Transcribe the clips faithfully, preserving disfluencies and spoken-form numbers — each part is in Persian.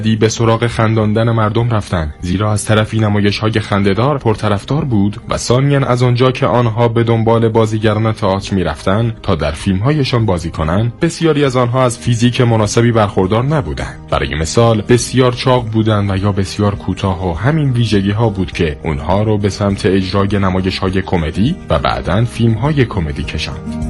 دی به سراغ خنداندن مردم رفتن، زیرا از طرفی نمایش‌های خنده‌دار پرطرفدار بود و ثانیاً از آنجا که آنها به دنبال بازیگران تئاتر می‌رفتند تا در فیلم‌هایشان بازی کنند، بسیاری از آنها از فیزیک مناسبی برخوردار نبودند. برای مثال بسیار چاق بودند و یا بسیار کوتاه و همین ویژگی‌ها بود که اونها رو به سمت اجرای نمایش‌های کمدی و بعداً فیلم‌های کمدی کشاند.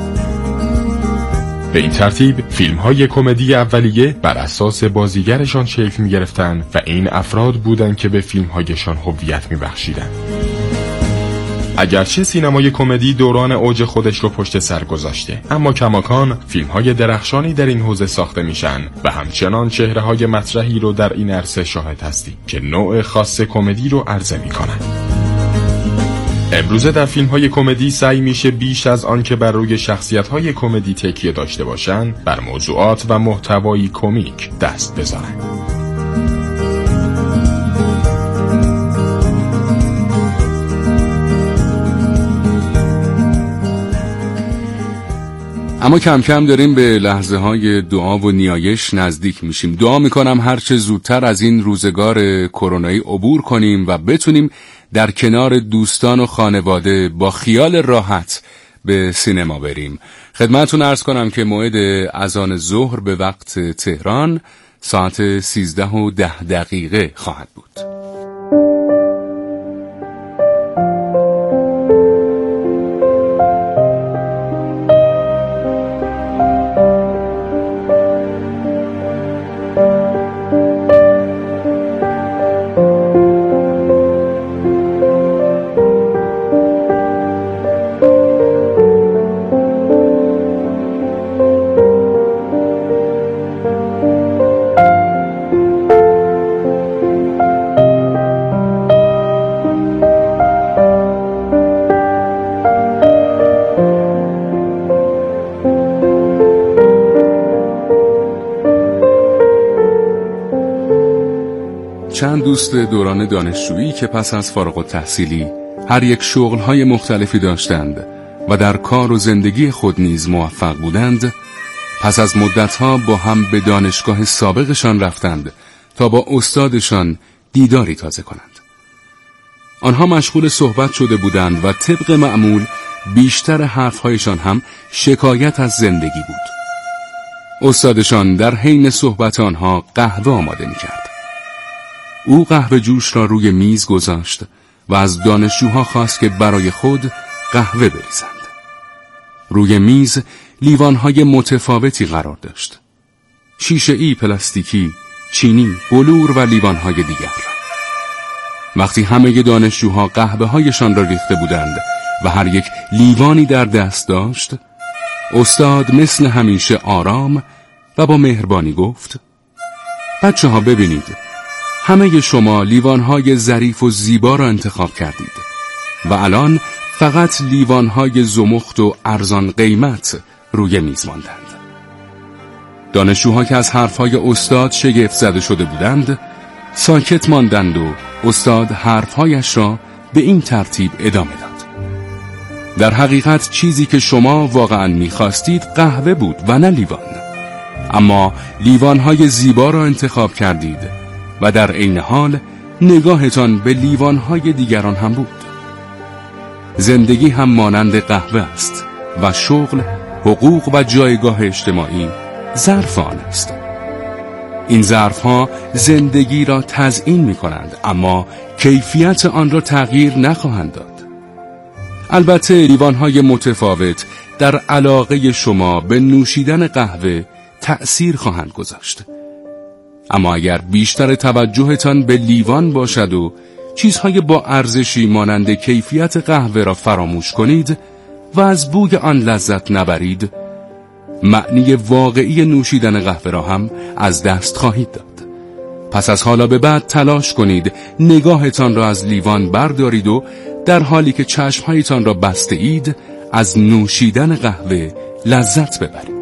به این ترتیب فیلم‌های کمدی اولیه بر اساس بازیگرشان شکل می‌گرفتند و این افراد بودند که به فیلم‌هایشان هویت می‌بخشیدند. اگرچه سینمای کمدی دوران اوج خودش رو پشت سر گذاشته، اما کماکان فیلم‌های درخشانی در این حوزه ساخته میشن و همچنان چهره‌های مطرحی رو در این عرصه شاهد هستیم که نوع خاص کمدی رو عرضه می‌کنند. امروزه در فیلم‌های کمدی سعی میشه بیش از آن که بر روی شخصیت‌های کمدی تکیه داشته باشن، بر موضوعات و محتوایی کمیک دست بزنن. اما کم کم داریم به لحظه های دعا و نیایش نزدیک میشیم. دعا میکنم هرچه زودتر از این روزگار کرونایی عبور کنیم و بتونیم در کنار دوستان و خانواده با خیال راحت به سینما بریم. خدمتتون عرض کنم که موعد اذان ظهر به وقت تهران ساعت سیزده و ده دقیقه خواهد بود. چند دوست دوران دانشجویی که پس از فارغ التحصیلی هر یک شغل‌های مختلفی داشتند و در کار و زندگی خود نیز موفق بودند، پس از مدتها با هم به دانشگاه سابقشان رفتند تا با استادشان دیداری تازه کنند. آنها مشغول صحبت شده بودند و طبق معمول بیشتر حرف‌هایشان هم شکایت از زندگی بود. استادشان در حین صحبت آنها قهوه آماده می‌کرد. او قهوه جوش را روی میز گذاشت و از دانشجوها خواست که برای خود قهوه بریزند. روی میز لیوانهای متفاوتی قرار داشت. شیشه‌ای، پلاستیکی، چینی، بلور و لیوانهای دیگر. وقتی همه دانشجوها قهوه هایشان را ریخته بودند و هر یک لیوانی در دست داشت، استاد مثل همیشه آرام و با مهربانی گفت: بچه ها ببینید، همه شما لیوانهای ظریف و زیبا را انتخاب کردید و الان فقط لیوانهای زمخت و ارزان قیمت روی میز ماندند. دانشجوها که از حرفهای استاد شگفت زده شده بودند ساکت ماندند و استاد حرفهایش را به این ترتیب ادامه داد: در حقیقت چیزی که شما واقعا می‌خواستید قهوه بود و نه لیوان، اما لیوانهای زیبا را انتخاب کردید و در عین حال نگاهتان به لیوانهای دیگران هم بود. زندگی هم مانند قهوه است و شغل، حقوق و جایگاه اجتماعی ظرف آن است. این ظرفها زندگی را تزیین می کنند، اما کیفیت آن را تغییر نخواهند داد. البته لیوانهای متفاوت در علاقه شما به نوشیدن قهوه تأثیر خواهند گذاشت، اما اگر بیشتر توجهتان به لیوان باشد و چیزهای با ارزشی مانند کیفیت قهوه را فراموش کنید و از بوی آن لذت نبرید، معنی واقعی نوشیدن قهوه را هم از دست خواهید داد. پس از حالا به بعد تلاش کنید نگاهتان را از لیوان بردارید و در حالی که چشمهایتان را بسته اید از نوشیدن قهوه لذت ببرید.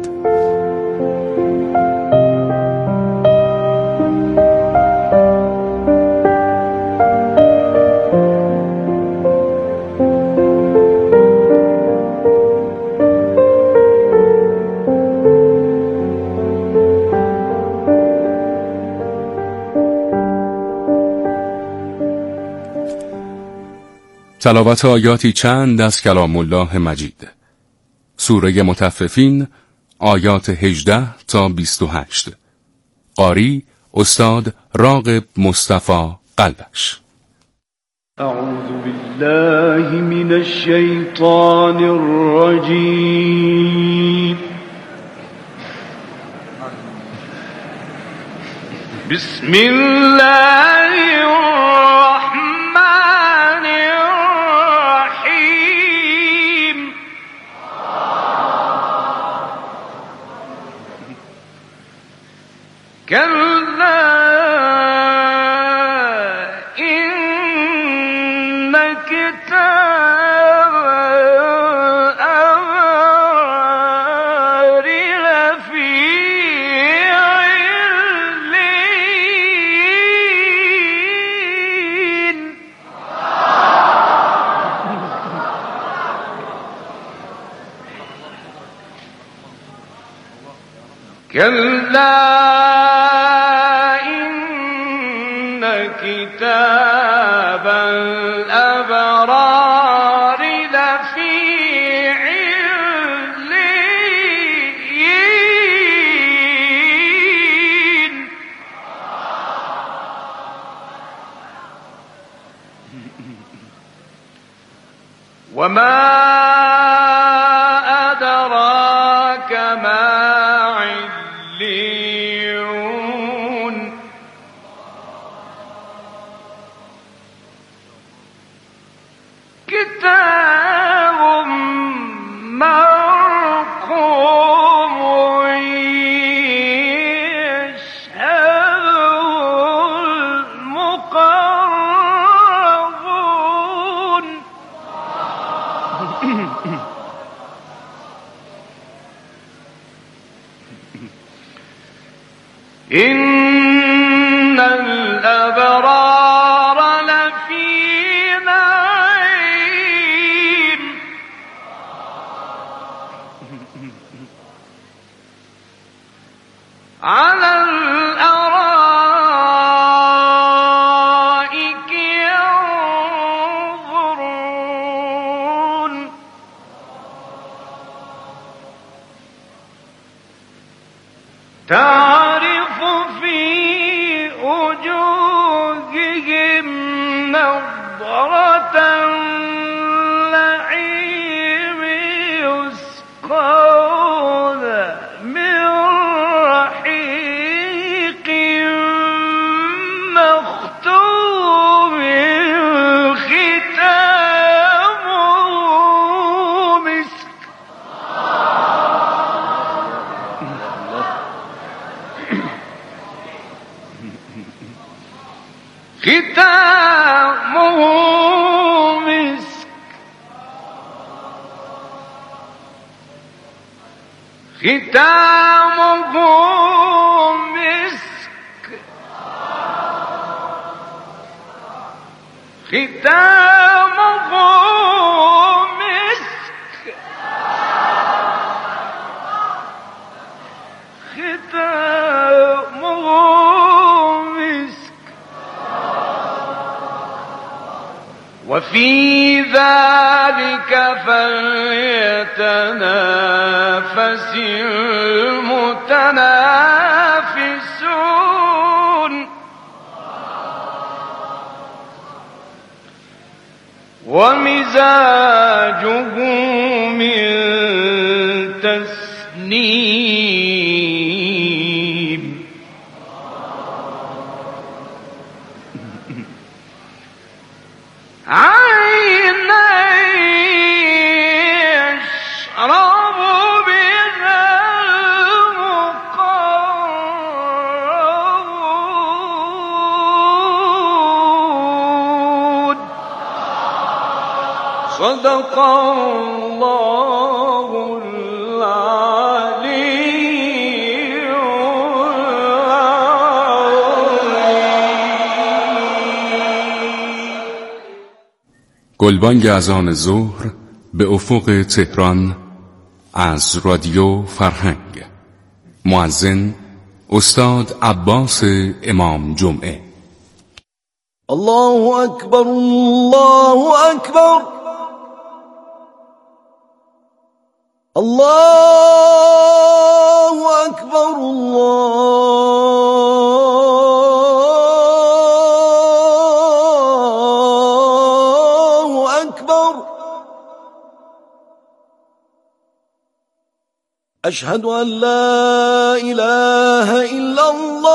تلاوت آیاتی چند از کلام الله مجید. سوره مطففین، آیات هجده تا بیست و هشت. قاری استاد راغب مصطفی قلبش. اعوذ بالله من الشیطان الرجیم. بسم الله الرحمن الرحیم. کلا این کتاب الابرار لفی علین. کلا كتاب الأبرار لفي عليين. وما أدراك ما عليون. كتاب مرقوم يشهده المقربون. إن الأبرار لفي نعيم. على الأرائك ينظرون. تعرف في وجوههم نضرة النعيم يسقون من رحيق مختوم ختامه مسك. ختامه مسك. ختامه مسك. ختامه مسك. ختامه مسك. وفي ذلك فليتنافس المتنافسون. ومزاجه من تسنيم. عينا يشرب بها المقربون. صدق الله العلي گلبانگ اذان ظهر به افق تهران از رادیو فرهنگ. مؤذن استاد عباس امام جمعه. الله أكبر الله أكبر الله أكبر الله أكبر أشهد أن لا إله إلا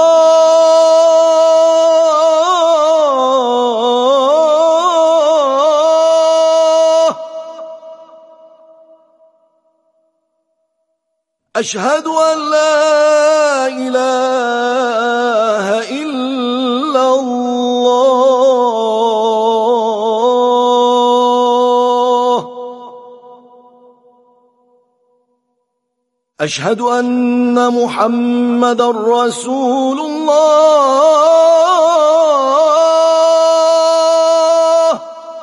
الله أشهد أن لا إله إلا الله أشهد أن محمدا رسول الله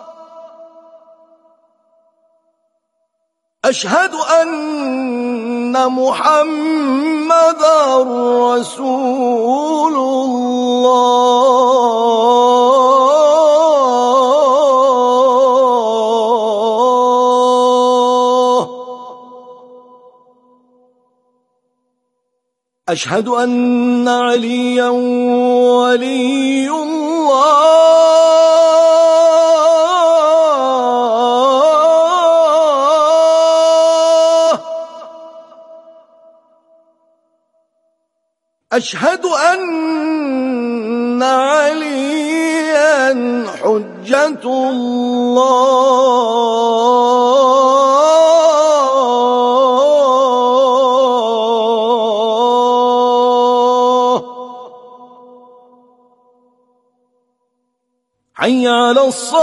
أشهد أن محمدا رسول الله أشهد أن عليا ولي الله أشهد أن عليا حجة الله حي على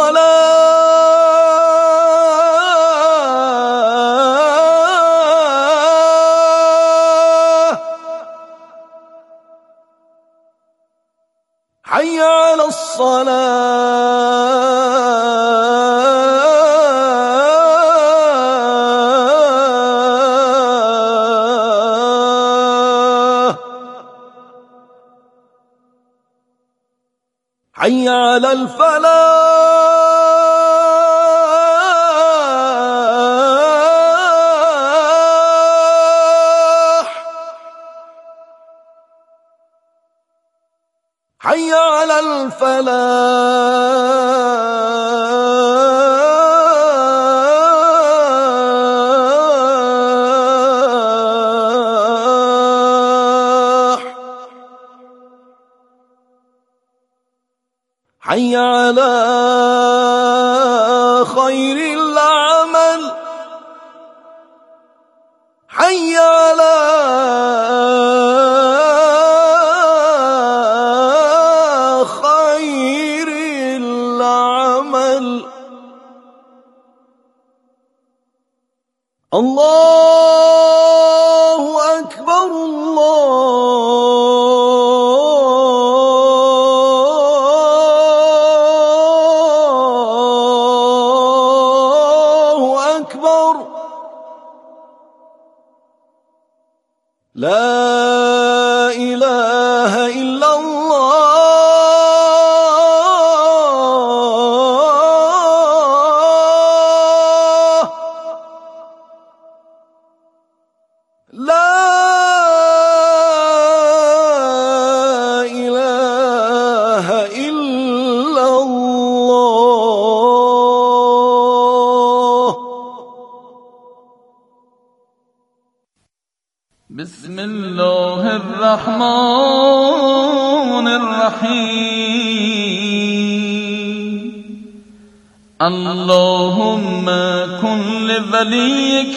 الصلاة حي على الصلاة حي على الفلاح حي على الفلاح حي على خير العمل حي على خير العمل الله أكبر الله أكبر لا إله إلا الله لا إله إلا الله بسم الله الرحمن الرحيم اللهم كن لوليك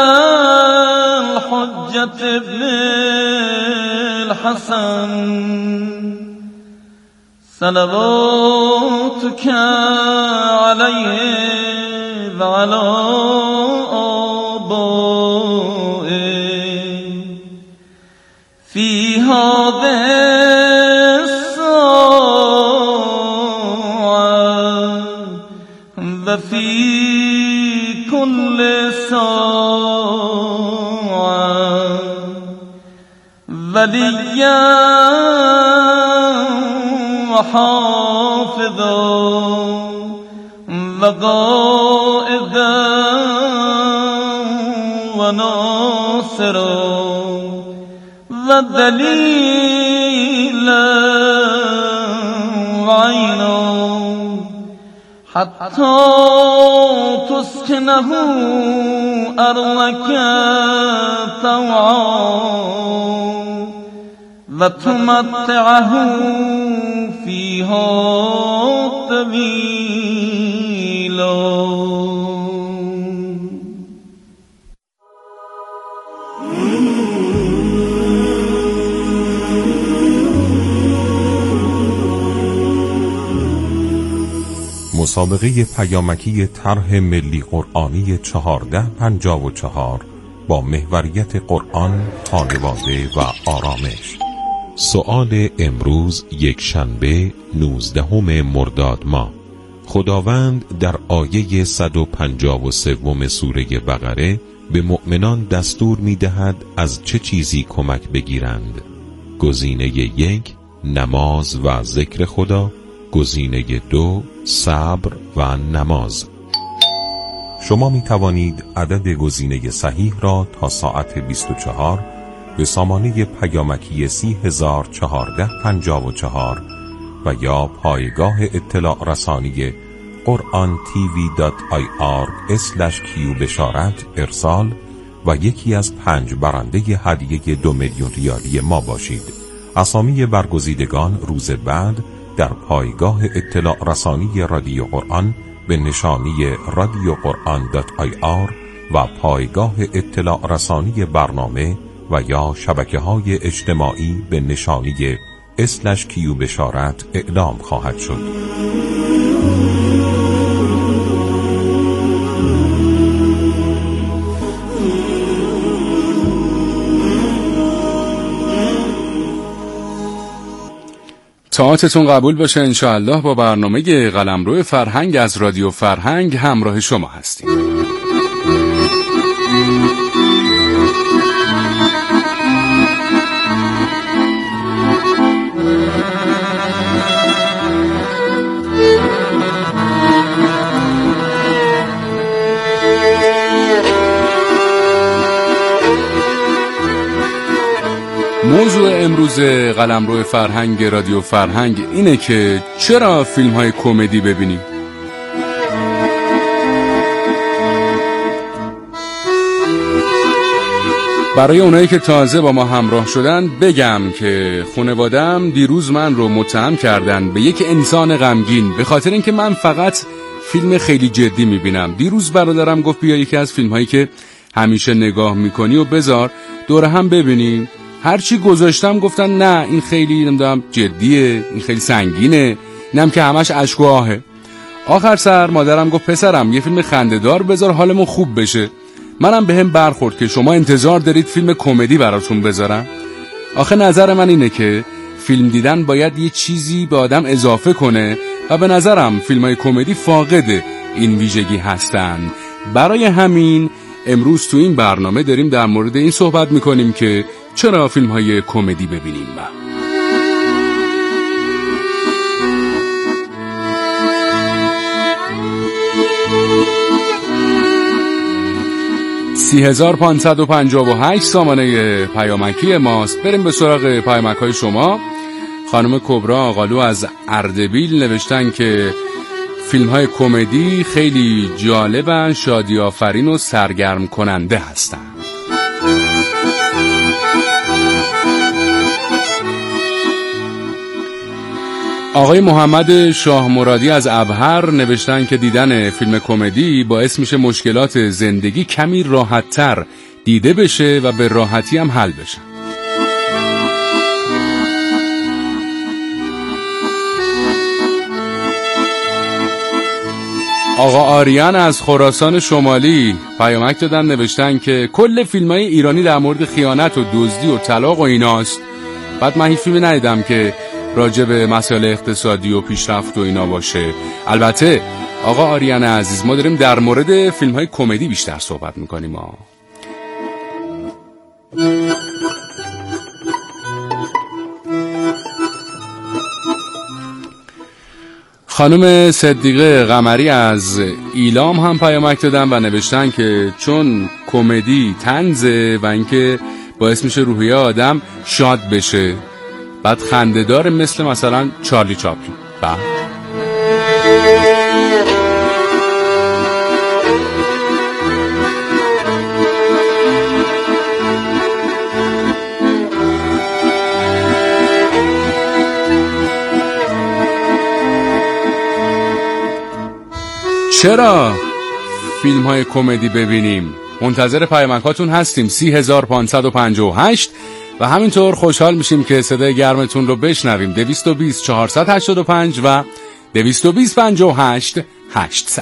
الحجة ابن الحسن صلواتك عليه وعلى آبائه في هذه الساعة وفي كل ساعة وليا وحافظا وقائدا وناصرا ودليلا وعينا حتى تسكنه أرضك طوعا وتمتعه فيها طويلا. مسابقه پیامکی طرح ملی قرآنی چهارده پنجاه و چهار با محوریت قرآن، خانواده و آرامش. سؤال امروز یک شنبه نوزدهم مرداد ماه. خداوند در آیه صد و پنجاه و سه سوره بقره به مؤمنان دستور می دهد از چه چیزی کمک بگیرند. گزینه یک نماز و ذکر خدا، گزینه دو صبر و نماز. شما می توانید عدد گزینه صحیح را تا ساعت بیست و چهار به سامانه پیامکی سی هزار چهارده پنجاه و چهار و یا پایگاه اطلاع رسانی قرآن تیوی دات آی آر اسلش کیو بشارت ارسال و یکی از پنج برنده هدیه دو میلیون ریالی ما باشید. اسامی برگزیدگان روز بعد در پایگاه اطلاع رسانی رادیو قرآن به نشانی رادیو قرآن دات آی آر و پایگاه اطلاع رسانی برنامه و یا شبکه های اجتماعی به نشانی اسلش کیو بشارت اعلام خواهد شد. طاعتتون قبول باشه انشاءالله. با برنامه قلمرو فرهنگ از رادیو فرهنگ همراه شما هستیم. موضوع امروز قلمرو فرهنگ رادیو فرهنگ اینه که چرا فیلم های کمدی ببینیم؟ برای اونایی که تازه با ما همراه شدن بگم که خانواده‌ام دیروز من رو متهم کردن به یک انسان غمگین به خاطر اینکه من فقط فیلم خیلی جدی میبینم. دیروز برادرم گفت بیا یکی از فیلم هایی که همیشه نگاه میکنی و بذار دور هم ببینیم. هرچی گذاشتم گفتن نه این خیلی نمیدونم جدیه، این خیلی سنگینه، اینم که همش اشک و آهه. آخر سر مادرم گفت پسرم یه فیلم خنده‌دار بذار حالمون خوب بشه. منم بهم برخورد که شما انتظار دارید فیلم کمدی براتون بذارم. آخه نظر من اینه که فیلم دیدن باید یه چیزی به آدم اضافه کنه و به نظرم فیلم‌های کمدی فاقد این ویژگی هستن. برای همین امروز تو این برنامه داریم در مورد این صحبت میکنیم که چرا فیلم‌های کمدی ببینیم. سی هزار پانصد و پنجاه و هشت سامانه پیامکی ماست. بریم به سراغ پیامک‌های شما. خانم کبرا آقالو از اردبیل نوشتن که فیلم‌های کمدی خیلی جالبن، شادی آفرین و سرگرم کننده هستن. آقای محمد شاه مرادی از ابهر نوشتن که دیدن فیلم کمدی باعث میشه مشکلات زندگی کمی راحت‌تر دیده بشه و به راحتی هم حل بشه. آقا آریان از خراسان شمالی پیامک دادن نوشتن که کل فیلم‌های ایرانی در مورد خیانت و دزدی و طلاق و ایناست. بعد من هیچ فیلمی ندیدم که راجع به مسائل اقتصادی و پیشرفت و اینا باشه. البته آقا آریان عزیز ما داریم در مورد فیلم‌های کمدی بیشتر صحبت می‌کنیم ها. خانم صدیقه قمری از ایلام هم پیامک دادن و نوشتن که چون کمدی طنزه و اینکه باعث میشه روحیه آدم شاد بشه، بعد خنده‌دار مثل مثلا چارلی چاپلین. بعد چرا فیلم های کمدی ببینیم؟ منتظر پیامکاتون هستیم. سی هزار پانصد و پنجاه و هشت و همینطور خوشحال میشیم که صدای گرمتون رو بشنویم. دویست و بیست چهارصد و هشتاد و پنج و دویست و بیست پنجاه و هشت هشتصد.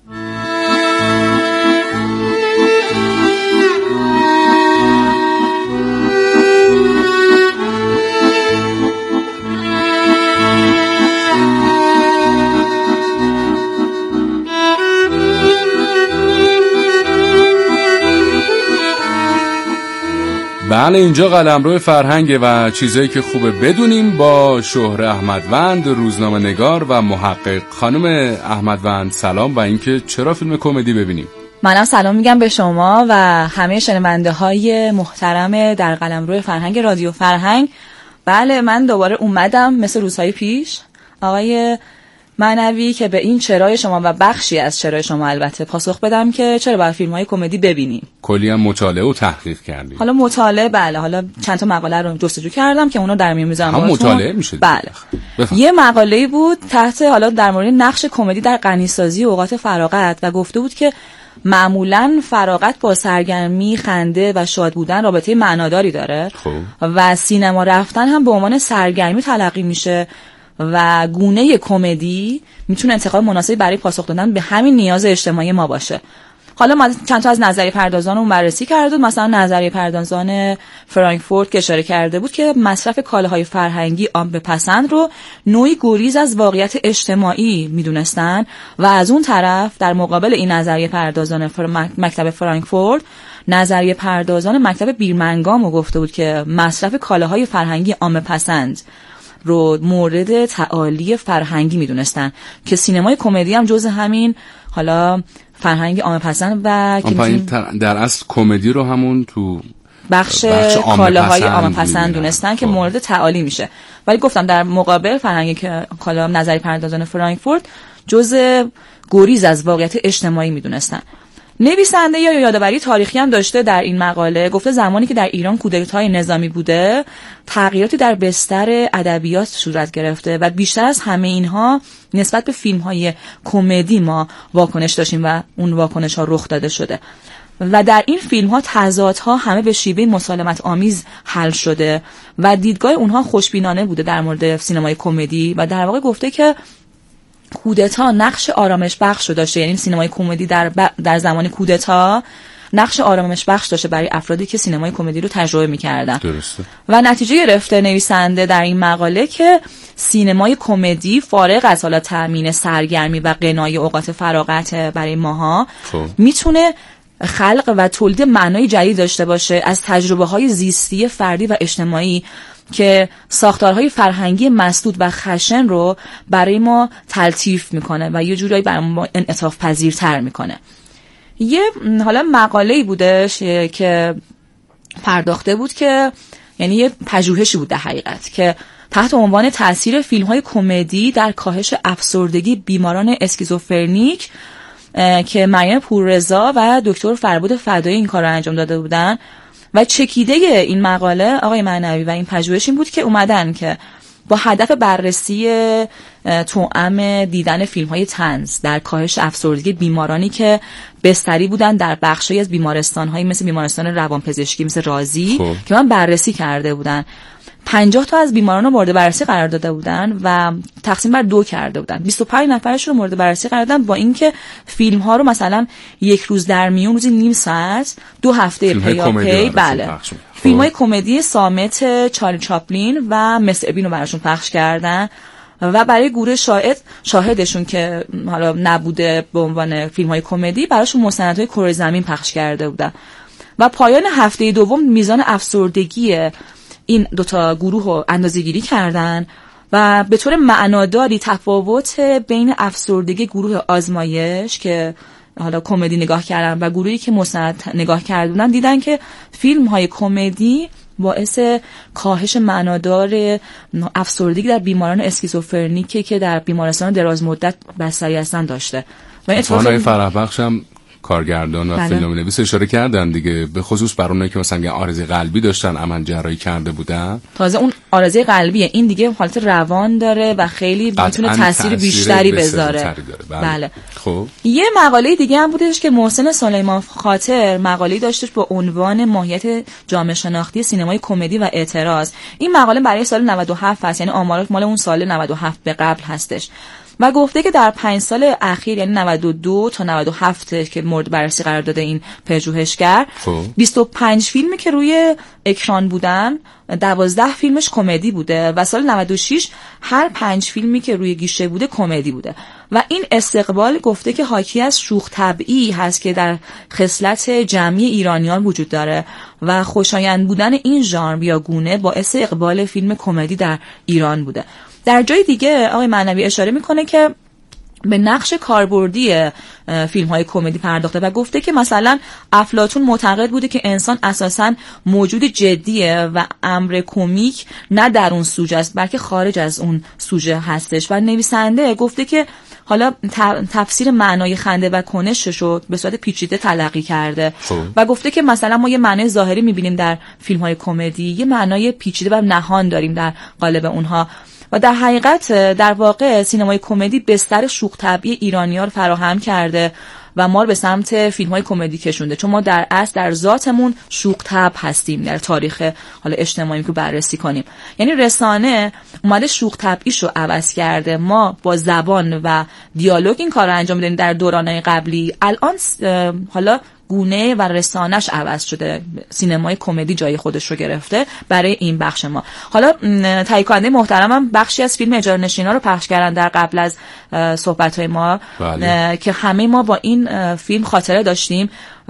بله، اینجا قلمرو فرهنگ و چیزایی که خوبه بدونیم با شهره احمدوند، روزنامه نگار و محقق. خانم احمدوند سلام و اینکه چرا فیلم کمدی ببینیم؟ منم سلام میگم به شما و همه شنونده های محترم در قلمرو فرهنگ رادیو فرهنگ. بله، من دوباره اومدم مثل روزهای پیش آقای معنوی که به این چرای شما و بخشی از چرای شما البته پاسخ بدم که چرا باید فیلم‌های کمدی ببینیم. کلی هم مطالعه و تحقیق کردیم. حالا مطالعه بله، حالا چند تا مقاله رو جستجو کردم که اونا در میون میذارم. هم مطالعه میشه. بله. بفهم. یه مقاله‌ای بود تحت حالا در مورد نقش کمدی در غنیسازی اوقات فراغت و گفته بود که معمولاً فراغت با سرگرمی، خنده و شاد بودن رابطه معناداری داره. خب. و سینما رفتن هم به عنوان سرگرمی تلقی میشه و گونه کمدی میتونه انتخاب مناسبی برای پاسخ دادن به همین نیاز اجتماعی ما باشه. حالا ما چند تا از نظریه پردازان رو بررسی کردیم. مثلا نظریه پردازان فرانکفورت که اشاره کرده بود که مصرف کالاهای فرهنگی عام پسند رو نوعی گریز از واقعیت اجتماعی میدونستن و از اون طرف در مقابل این نظریه پردازان فر... مکتب فرانکفورت، نظریه پردازان مکتب بیرمنگام رو گفته بود که مصرف کالاهای فرهنگی عام پسند رو مورد تعالی فرهنگی میدونستن که سینمای کمدی هم جزء همین حالا فرهنگی عام پسند و در اصل کمدی رو همون تو بخش, بخش کالاهای عام پسند دونستن که مورد تعالی میشه. ولی گفتم در مقابل فرهنگی که کالا نظری پردازان فرانکفورت جزء گریز از واقعیت اجتماعی میدونستن. نویسنده یا یادآوری تاریخی هم داشته در این مقاله. گفته زمانی که در ایران کودتای نظامی بوده، تغییراتی در بستر ادبیات صورت گرفته و بیشتر از همه اینها نسبت به فیلم‌های کمدی ما واکنش داشتیم و اون واکنش‌ها رخ داده شده و در این فیلم‌ها تضادها همه به شیوه مسالمت آمیز حل شده و دیدگاه اونها خوشبینانه بوده در مورد سینمای کمدی و در واقع گفته که کودتا نقش آرامش بخش داشته، یعنی سینمای کمدی در ب... در زمان کودتا نقش آرامش بخش داشته برای افرادی که سینمای کمدی رو تجربه می‌کردن. درسته. و نتیجه گرفته نویسنده در این مقاله که سینمای کمدی فارغ از حالا تامین سرگرمی و قنای اوقات فراغت برای ماها میتونه خلق و تولید معنای جدید داشته باشه از تجربه‌های زیستی فردی و اجتماعی که ساختارهای فرهنگی مسدود و خشن رو برای ما تلطیف میکنه و یه جورایی برای ما انعطاف پذیرتر میکنه. یه حالا مقاله‌ای بودش که پرداخته بود که یعنی یه پژوهشی بود در حقیقت که تحت عنوان تاثیر فیلم‌های کمدی در کاهش افسردگی بیماران اسکیزوفرنیک که مریم پوررضا و دکتر فربود فدایی این کار رو انجام داده بودن و چکیده این مقاله آقای معنوی و این پژوهش این بود که اومدن که با هدف بررسی توأم دیدن فیلم‌های طنز در کاهش افسردگی بیمارانی که بستری بودن در بخشی از بیمارستان‌های مثل بیمارستان روانپزشکی مثل رازی خوب. که من بررسی کرده بودن پنجاه تا از بیماران رو مورد بررسی قرار داده بودن و تقسیم بر دو کرده بودن. بیست و پنج نفرش رو مورد بررسی قرار دادن با اینکه فیلم ها رو مثلا یک روز در میون روزی نیم ساعت دو هفته پیاپی بله فیلم های کمدی صامت چارلی چاپلین و مس ابین رو براشون پخش کردن و برای گروه شاهد شاهدشون که حالا نبوده به عنوان فیلم های کمدی براشون مستندهای کره زمین پخش کرده بودن و پایان هفته دوم میزان افسردگی این دوتا گروه رو اندازه‌گیری کردن و به طور معناداری تفاوت بین افسردگی گروه آزمایش که حالا کمدی نگاه کردن و گروهی که مستند نگاه کردن دیدن که فیلم های کمدی باعث کاهش معنادار افسردگی در بیماران اسکیزوفرنیکی که در بیمارستان دراز مدت بستری هستن داشته. و اتفاقا فرح بخش هم کارگردان و فیلمنویس اشاره کردن دیگه، به خصوص بر اونایی که مثلا عارضه قلبی داشتن، عمل جراحی کرده بودن. تازه اون عارضه قلبیه، این دیگه حالت روان داره و خیلی میتونه تاثیر بیشتری بذاره. بله. بله. خب یه مقاله دیگه هم بودش که محسن سلیمان خاطر مقاله‌ای داشتش با عنوان ماهیت جامعه شناختی سینمای کمدی و اعتراض. این مقاله برای سال نود و هفت هست، یعنی آمار مال اون سال نود و هفت به قبل هستش و گفته که در پنج سال اخیر یعنی نود و دو تا نود و هفت که مورد بررسی قرار داده این پژوهشگر، بیست و پنج فیلمی که روی اکران بودن دوازده فیلمش کمدی بوده و سال نود و شش هر پنج فیلمی که روی گیشه بوده کمدی بوده و این استقبال گفته که حاکی از شوخ طبعی هست که در خصلت جمعی ایرانیان وجود داره و خوشایند بودن این ژانر یا گونه باعث اقبال فیلم کمدی در ایران بوده. در جای دیگه آقای معنوی اشاره میکنه که به نقش کاربردی فیلم های کمدی پرداخته و گفته که مثلا افلاطون معتقد بوده که انسان اساساً موجود جدیه و امر کمیک نه در اون سوژه است بلکه خارج از اون سوژه هستش و نویسنده گفته که حالا تفسیر معنای خنده و کنشش رو به صورت پیچیده تلقی کرده و گفته که مثلا ما یه معنای ظاهری میبینیم در فیلم های کمدی، یه معنای پیچیده و نهان داریم در قالب اونها و در حقیقت در واقع سینمای کمدی بستر شوخ طبعی ایرانی‌ها رو فراهم کرده و ما رو به سمت فیلم‌های کمدی کشونده، چون ما در اصل در ذاتمون شوخ طبع هستیم در تاریخ حالا اجتماعی که بررسی کنیم. یعنی رسانه اومده شوخ طبعیش رو عوض کرده، ما با زبان و دیالوگ این کار رو انجام میدیم در دوران‌های قبلی، الان حالا گونه و رسانش عوض شده، سینمای کمدی جای خودش رو گرفته برای این بخش ما. حالا تهیه کننده محترمم بخشی از فیلم اجاره نشینا رو پخش کردن در قبل از صحبت‌های ما. بله. که همه ما با این فیلم خاطره داشتیم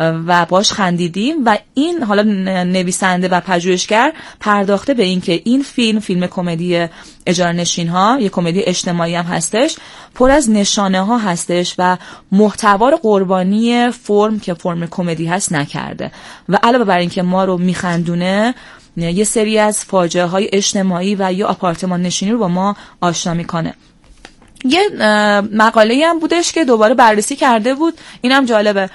و باش خندیدیم و این حالا نویسنده و پژوهشگر پرداخته به این که این فیلم فیلم کمدی اجاره نشین ها، یک کمدی اجتماعی هم هستش، پر از نشانه ها هستش و محتوا رو قربانی فرم که فرم کمدی هست نکرده و علاوه بر این که ما رو میخندونه یه سری از فاجعه های اجتماعی و یا آپارتمان نشینی رو با ما آشنا میکنه. یه مقاله‌ای هم بودش که دوباره بررسی کرده بود، اینم جالبه،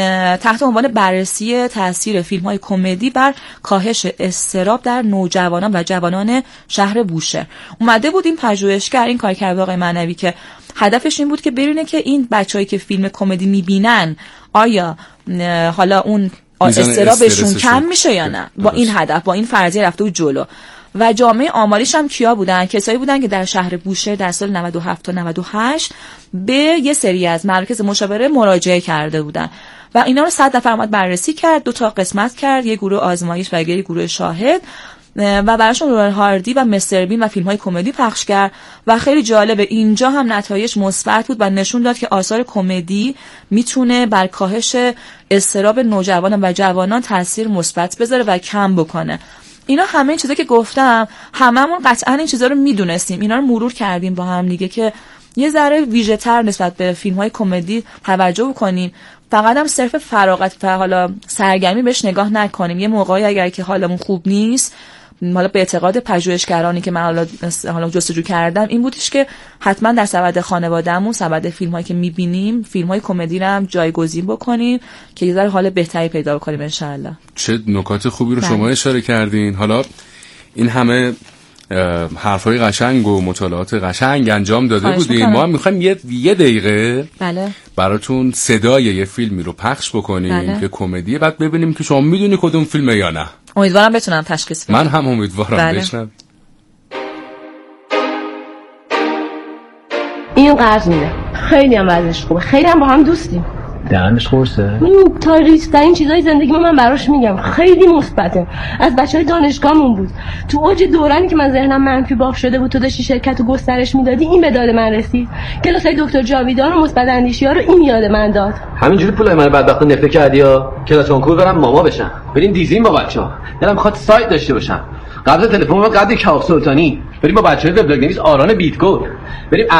تحت عنوان بررسی تاثیر فیلم‌های کمدی بر کاهش اضطراب در نوجوانان و جوانان شهر بوشهر. اومده بود این پژوهشگر این کار کرده آقای معنوی که هدفش این بود که ببینه که این بچه‌ای که فیلم کمدی می‌بینن آیا حالا اون اضطرابشون کم میشه یا نه. با این هدف، با این فرضیه رفته بود جلو. و جامعه آماریش هم کیا بودن؟ کسایی بودن که در شهر بوشهر در سال نود و هفت تا نود و هشت به یه سری از مراکز مشاوره مراجعه کرده بودن و اینا رو صد نفر اومد بررسی کرد، دو تا قسمت کرد، یه گروه آزمایش و یه گروه شاهد و براشون رول هاردی و مستر بین و فیلم های کمدی پخش کرد و خیلی جالبه اینجا هم نتایج مثبت بود و نشون داد که آثار کمدی میتونه بر کاهش اضطراب نوجوانان و جوانان تاثیر مثبت بذاره و کم بکنه. اینا همه این چیزا که گفتم هممون قطعا این چیزا رو میدونستیم، اینا رو مرور کردیم با هم دیگه که یه ذره ویژه‌تر نسبت به فیلم‌های کمدی توجه بکنیم، فقط هم صرف فراغت و حالا سرگرمی بهش نگاه نکنیم. یه موقعی اگر که حالمون خوب نیست، حالا به اعتقاد پژوهشگرانی که من حالا حالا جستجو کردم این بودش که حتما در سبد خانواده‌مون، سبد فیلم‌هایی که می‌بینیم، فیلم‌های کمدی رو هم جایگزین بکنیم که یه ذره حال بهتری پیدا کنیم ان شاءالله. چه نکات خوبی رو بله. شما اشاره کردین. حالا این همه حرفای قشنگ و مطالعات قشنگ انجام داده بودیم، ما هم می‌خوایم یه یه دقیقه بله براتون صدای یه فیلمی رو پخش بکنیم بله. که کمدیه، بعد ببینیم که شما میدونی کدوم فیلمه یا نه. امیدوارم بتونم تشخیص بدم. من هم امیدوارم بله. بشنم. این قرض میده، خیلی هم وضعش خوبه، خیلی هم با هم دوستیم. دهنش خورسه؟ این تاریخ‌ترین چیزای زندگی من براش میگم، خیلی مثبته. از بچهای دانشگاهمون بود، تو اوج دورانی که من ذهنم منفی باف شده بود، تو داشتی شرکت و گسترش میدادی، این به داد من رسید. کلاسای دکتر جاویدان و مثبت اندیشی‌ها رو این یاد من داد. همینجوری پولای من بدبختو نفله کردی یا کلاس کنکور برم ماما بشم، بریم دیزین با بچه‌ها. دلم می‌خواد سایت داشته باشم. قبض تلفن من قد کاخ سلطانی، بریم با بچه‌های وبلاگ نویس آران بیتگور، بریم